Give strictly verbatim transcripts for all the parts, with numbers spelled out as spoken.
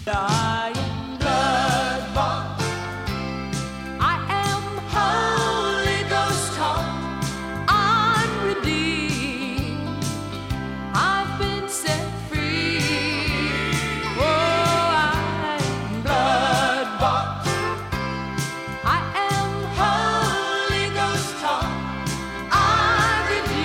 I am blood bought. I am Holy Ghost taught. I'm redeemed. I've been set free. Oh, I am blood bought. I am Holy Ghost taught. I'm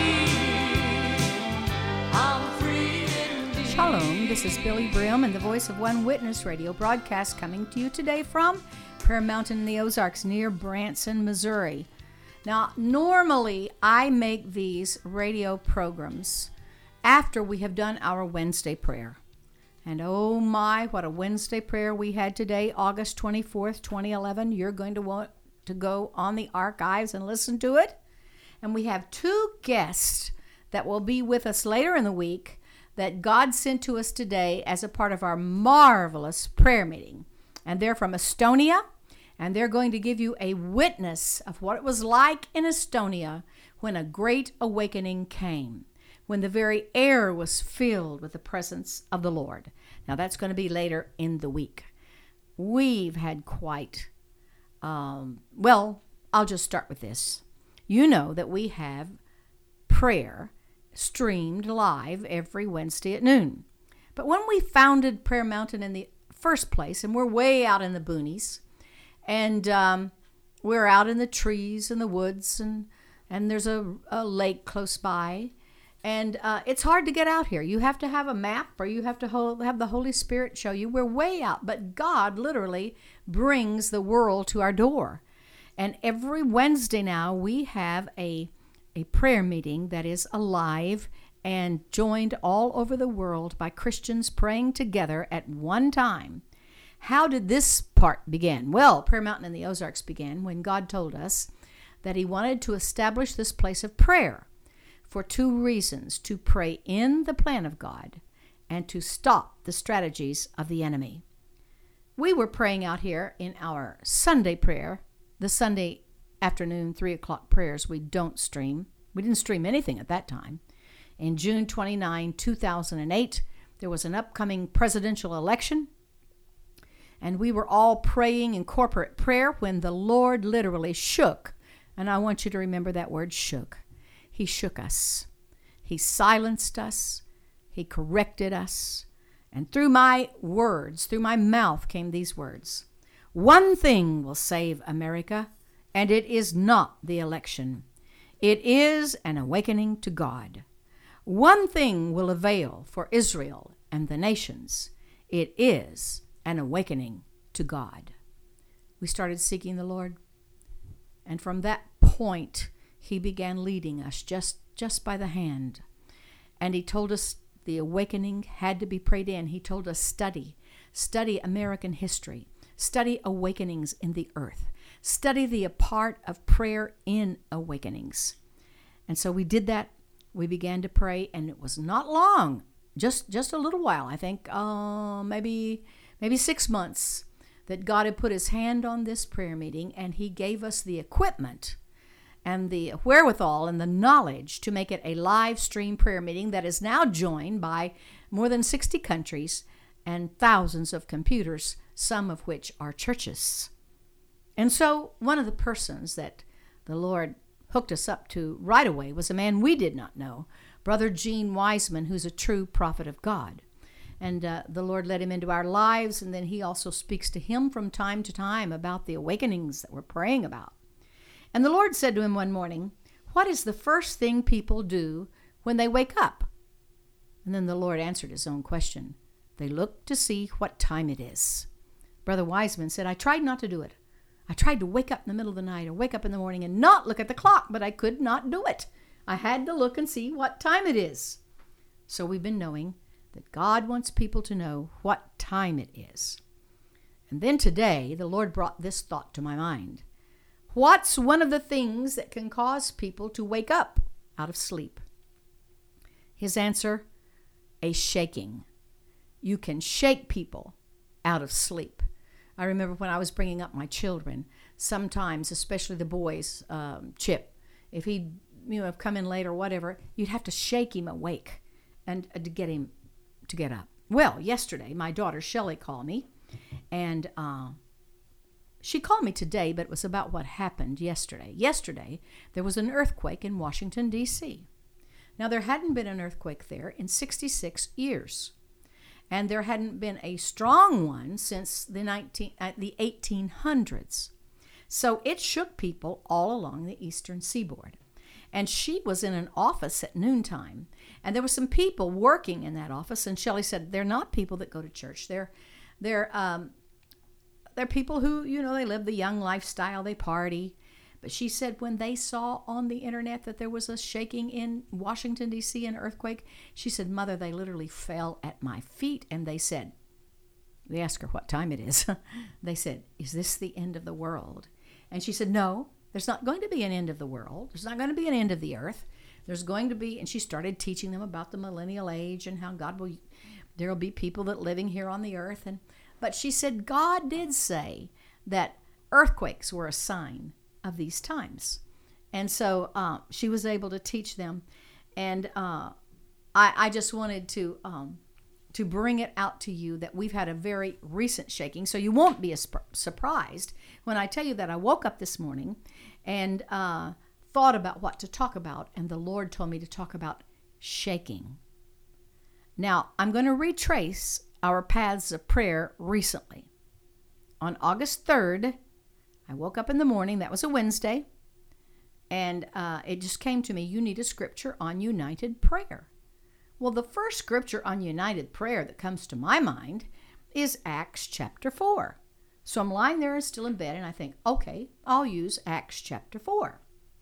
redeemed. I'm free indeed. Shalom, this is Billy Brim and the Voice of One Witness radio broadcast coming to you today from Prayer Mountain in the Ozarks near Branson, Missouri. Now, normally I make these radio programs after we have done our Wednesday prayer. And oh my, what a Wednesday prayer we had today, August twenty-fourth, twenty eleven. You're going to want to go on the archives and listen to it. And we have two guests that will be with us later in the week that God sent to us today as a part of our marvelous prayer meeting. And they're from Estonia, and they're going to give you a witness of what it was like in Estonia when a great awakening came, when the very air was filled with the presence of the Lord. Now, that's going to be later in the week. We've had quite, um, well, I'll just start with this. You know that we have prayer streamed live every Wednesday at noon. But when we founded Prayer Mountain in the first place, and we're way out in the boonies, and um, we're out in the trees and the woods, and, and there's a, a lake close by, and uh, it's hard to get out here. You have to have a map, or you have to ho- have the Holy Spirit show you. We're way out, but God literally brings the world to our door. And every Wednesday now, we have a a prayer meeting that is alive and joined all over the world by Christians praying together at one time. How did this part begin? Well, Prayer Mountain in the Ozarks began when God told us that he wanted to establish this place of prayer for two reasons: to pray in the plan of God and to stop the strategies of the enemy. We were praying out here in our Sunday prayer, the Sunday afternoon, three o'clock prayers we don't stream. We didn't stream anything at that time. In June twenty-ninth, two thousand eight, there was an upcoming presidential election, and we were all praying in corporate prayer when the Lord literally shook. And I want you to remember that word, shook. He shook us. He silenced us. He corrected us. And through my words, through my mouth came these words: one thing will save America, and it is not the election. It is an awakening to God. One thing will avail for Israel and the nations. It is an awakening to God. We started seeking the Lord, and from that point, he began leading us just, just by the hand. And he told us the awakening had to be prayed in. He told us study, study American history, study awakenings in the earth. Study the part of prayer in awakenings. And so we did that. We began to pray, and it was not long, just just a little while, I think, uh, maybe maybe six months, that God had put his hand on this prayer meeting, and he gave us the equipment and the wherewithal and the knowledge to make it a live stream prayer meeting that is now joined by more than sixty countries and thousands of computers, some of which are churches. And so one of the persons that the Lord hooked us up to right away was a man we did not know, Brother Gene Wiseman, who's a true prophet of God. And uh, the Lord led him into our lives, and then he also speaks to him from time to time about the awakenings that we're praying about. And the Lord said to him one morning, what is the first thing people do when they wake up? And then the Lord answered his own question. They look to see what time it is. Brother Wiseman said, I tried not to do it. I tried to wake up in the middle of the night or wake up in the morning and not look at the clock, but I could not do it. I had to look and see what time it is. So we've been knowing that God wants people to know what time it is. And then today, the Lord brought this thought to my mind. What's one of the things that can cause people to wake up out of sleep? His answer, a shaking. You can shake people out of sleep. I remember when I was bringing up my children, sometimes, especially the boys, um, Chip, if he'd you know have come in late or whatever, you'd have to shake him awake and uh, to get him to get up. Well, yesterday, my daughter Shelley called me, And uh, she called me today, but it was about what happened yesterday. Yesterday, there was an earthquake in Washington, D C Now, there hadn't been an earthquake there in sixty-six years. And there hadn't been a strong one since the, nineteen, uh, the eighteen hundreds. So it shook people all along the eastern seaboard. And she was in an office at noontime. And there were some people working in that office. And Shelley said, they're not people that go to church. They're, they're, um, they're people who, you know, they live the young lifestyle. They party. But she said when they saw on the internet that there was a shaking in Washington, D C, an earthquake, she said, Mother, they literally fell at my feet. And they said, they asked her what time it is. They said, is this the end of the world? And she said, no, there's not going to be an end of the world. There's not going to be an end of the earth. There's going to be, and she started teaching them about the millennial age and how God will, there will be people that living here on the earth. And but she said God did say that earthquakes were a sign of these times. And so uh, she was able to teach them. And uh, I, I just wanted to um, to bring it out to you that we've had a very recent shaking. So you won't be as surprised when I tell you that I woke up this morning and uh, thought about what to talk about. And the Lord told me to talk about shaking. Now, I'm going to retrace our paths of prayer recently. On August third, I woke up in the morning. That was a Wednesday. And uh, it just came to me, you need a scripture on united prayer. Well, the first scripture on united prayer that comes to my mind is Acts chapter four. So I'm lying there still in bed and I think, okay, I'll use Acts chapter four.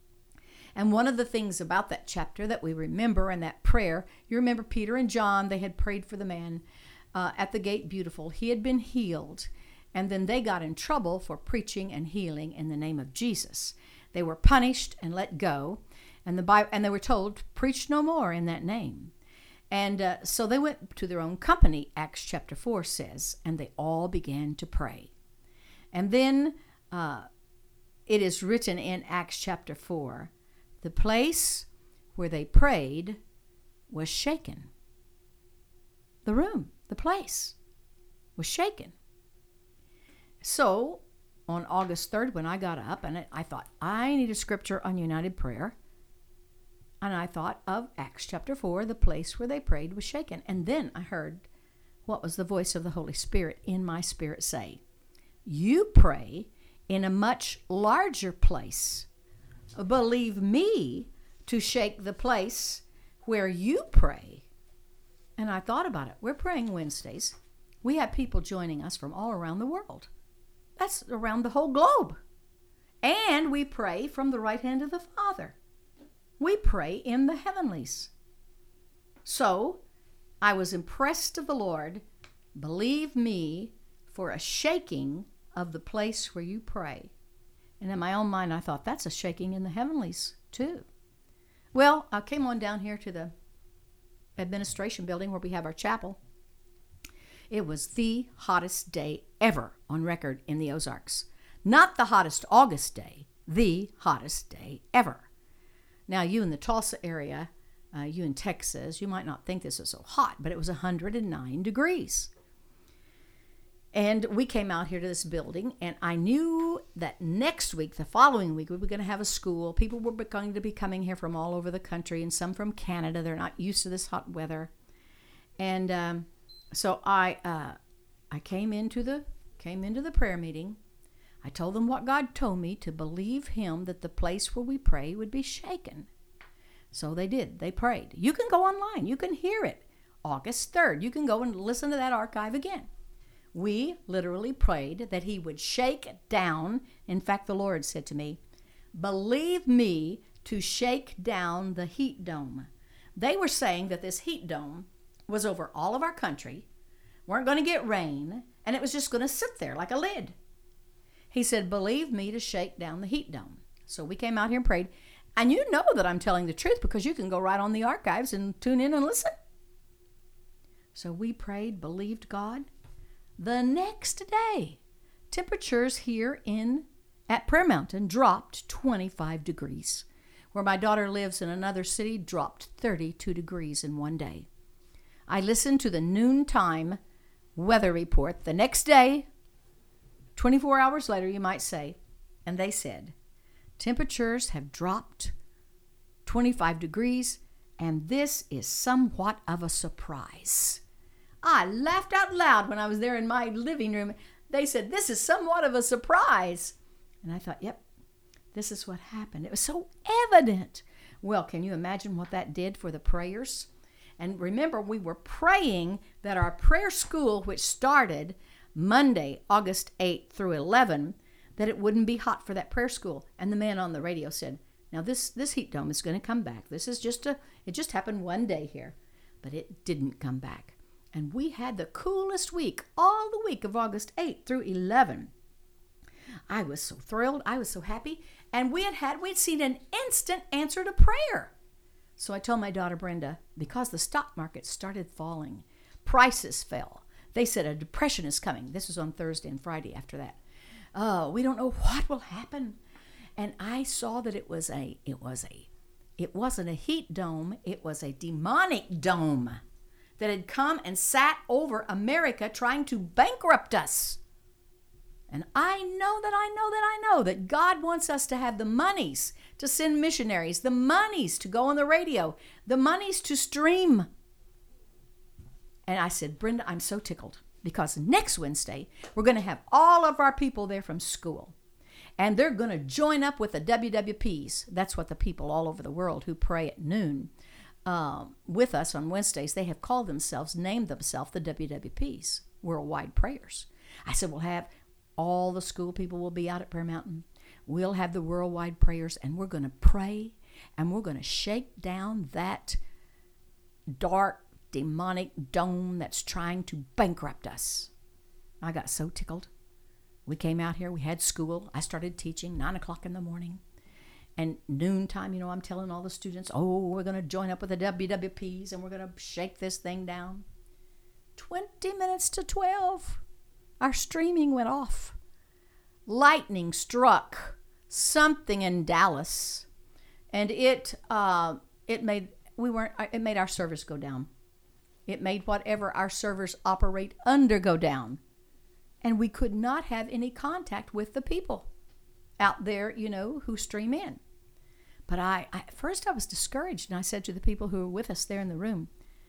And one of the things about that chapter that we remember in that prayer, you remember Peter and John, they had prayed for the man uh, at the gate beautiful. He had been healed. And then they got in trouble for preaching and healing in the name of Jesus. They were punished and let go. And the Bible, and they were told, preach no more in that name. And uh, so they went to their own company, Acts chapter four says, and they all began to pray. And then uh, it is written in Acts chapter four, the place where they prayed was shaken. The room, the place was shaken. So on August third, when I got up and I thought, I need a scripture on united prayer. And I thought of Acts chapter four, the place where they prayed was shaken. And then I heard what was the voice of the Holy Spirit in my spirit say, you pray in a much larger place. Believe me to shake the place where you pray. And I thought about it. We're praying Wednesdays. We have people joining us from all around the world. That's around the whole globe. And we pray from the right hand of the Father. We pray in the heavenlies. So I was impressed of the Lord. Believe me for a shaking of the place where you pray. And in my own mind, I thought, that's a shaking in the heavenlies too. Well, I came on down here to the administration building where we have our chapel. It was the hottest day ever on record in the Ozarks. Not the hottest August day, the hottest day ever. Now, you in the Tulsa area, uh, you in Texas, you might not think this is so hot, but it was one hundred nine degrees. And we came out here to this building, and I knew that next week, the following week, we were going to have a school. People were going to be coming here from all over the country, and some from Canada. They're not used to this hot weather. And um, so I uh, I came into the came into the prayer meeting. I told them what God told me, to believe him that the place where we pray would be shaken. So they did. They prayed. You can go online. You can hear it. August third. You can go and listen to that archive again. We literally prayed that he would shake down. In fact, the Lord said to me, believe me to shake down the heat dome. They were saying that this heat dome was over all of our country, weren't going to get rain, and it was just going to sit there like a lid. He said, believe me to shake down the heat dome. So we came out here and prayed. And you know that I'm telling the truth because you can go right on the archives and tune in and listen. So we prayed, believed God. The next day, temperatures here in at Prayer Mountain dropped twenty-five degrees. Where my daughter lives in another city, dropped thirty-two degrees in one day. I listened to the noontime weather report the next day, twenty-four hours later, you might say, and they said, temperatures have dropped twenty-five degrees, and this is somewhat of a surprise. I laughed out loud when I was there in my living room. They said, this is somewhat of a surprise. And I thought, yep, this is what happened. It was so evident. Well, can you imagine what that did for the prayers? And remember, we were praying that our prayer school, which started Monday, August eighth through eleventh, that it wouldn't be hot for that prayer school. And the man on the radio said, now this, this heat dome is going to come back. This is just a, it just happened one day here. But it didn't come back. And we had the coolest week, all the week of August eighth through eleventh. I was so thrilled. I was so happy. And we had had, we'd seen an instant answer to prayer. So I told my daughter Brenda, because the stock market started falling, prices fell. They said a depression is coming. This was on Thursday and Friday after that. Oh, we don't know what will happen. And I saw that it was a, it was a, it wasn't a heat dome. It was a demonic dome that had come and sat over America trying to bankrupt us. And I know that I know that I know that God wants us to have the monies to send missionaries, the monies to go on the radio, the monies to stream. And I said, Brenda, I'm so tickled because next Wednesday, we're going to have all of our people there from school. And they're going to join up with the W W Ps. That's what the people all over the world who pray at noon um, with us on Wednesdays, they have called themselves, named themselves the W W Ps, Worldwide Prayers. I said, we'll have all the school people will be out at Prayer Mountain. We'll have the worldwide prayers, and we're going to pray, and we're going to shake down that dark, demonic dome that's trying to bankrupt us. I got so tickled. We came out here. We had school. I started teaching nine o'clock in the morning. And noontime, you know, I'm telling all the students, oh, we're going to join up with the W W Ps, and we're going to shake this thing down. twenty minutes to twelve. Our streaming went off. Lightning struck something in Dallas, and it uh, it made we weren't it made our service go down. It made whatever our servers operate under go down, and we could not have any contact with the people out there, you know, who stream in. But I, I at first I was discouraged, and I said to the people who were with us there in the room.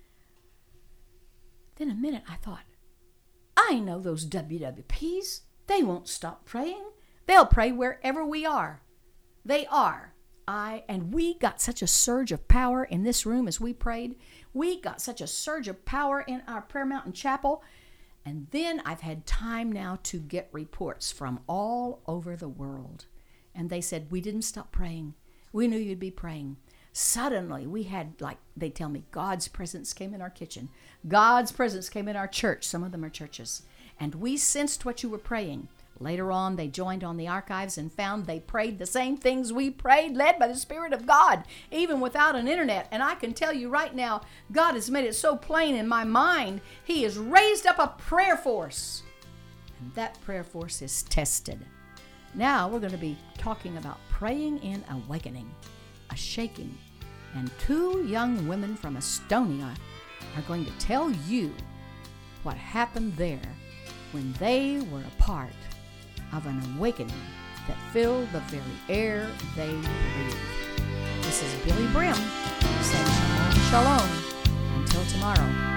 Then a minute I thought, I know those W W Ps. They won't stop praying. They'll pray wherever we are. They are. I and we got such a surge of power in this room as we prayed. We got such a surge of power in our Prayer Mountain Chapel. And then I've had time now to get reports from all over the world. And they said, we didn't stop praying. We knew you'd be praying. Suddenly, we had, like, they tell me, God's presence came in our kitchen. God's presence came in our church. Some of them are churches. And we sensed what you were praying. Later on, they joined on the archives and found they prayed the same things we prayed, led by the Spirit of God, even without an internet. And I can tell you right now, God has made it so plain in my mind, He has raised up a prayer force. And that prayer force is tested. Now we're going to be talking about praying in awakening, a shaking. And two young women from Estonia are going to tell you what happened there when they were a part of an awakening that filled the very air they breathed. This is Billy Brim saying shalom, shalom. Until tomorrow.